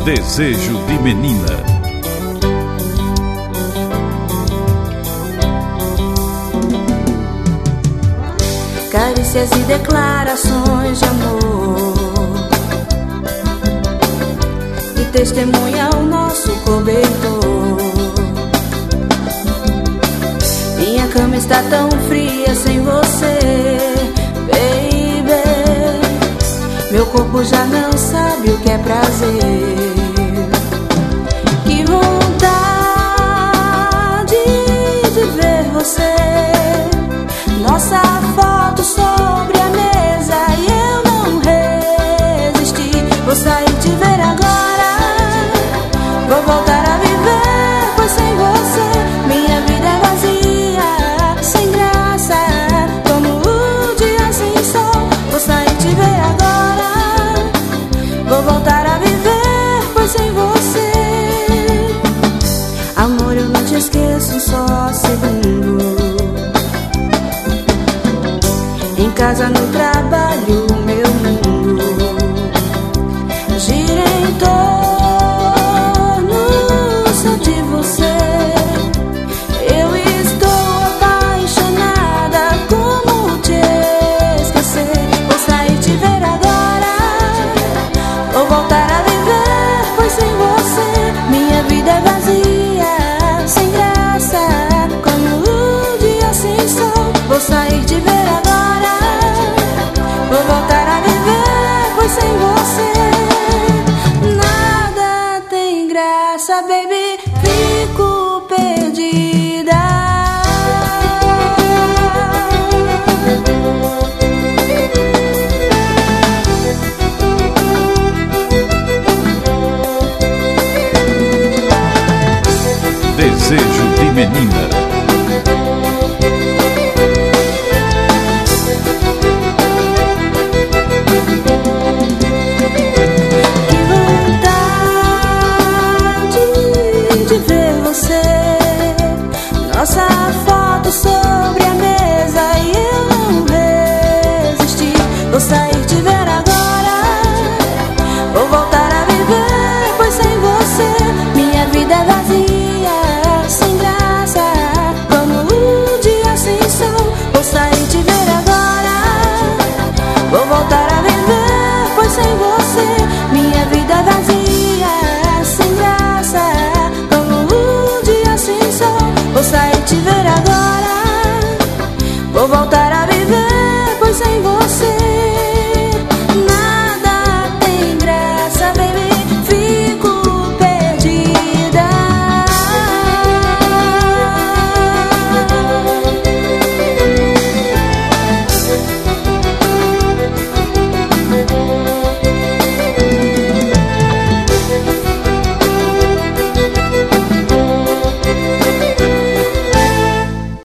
Desejo de menina. Carícias e declarações de amor, e testemunha o nosso cobertor. Minha cama está tão fria sem você, baby. Meu corpo já não sabe o que é prazer. Que vontade de ver você, nossa foto sobre a mesa, e eu não resisti. Vou sair te ver agora, vou voltar a viver, pois sem você minha vida é vazia, sem graça, como o dia sem sol. Vou sair te ver agora, vou voltar a viver, pois sem você, amor, eu não te esqueço um só segundo. Em casa, no trabalho, meu mundo gira em torno só de você. Eu estou apaixonada, como te esquecer? Vou sair te ver agora, vou voltar a viver, pois sem você minha vida é vazia, sem graça, como o dia sem sol. Vou sair te ver agora, vou voltar a viver, pois sem você nada tem graça, baby. Fico perdida. Desejo de menina. Nossa foto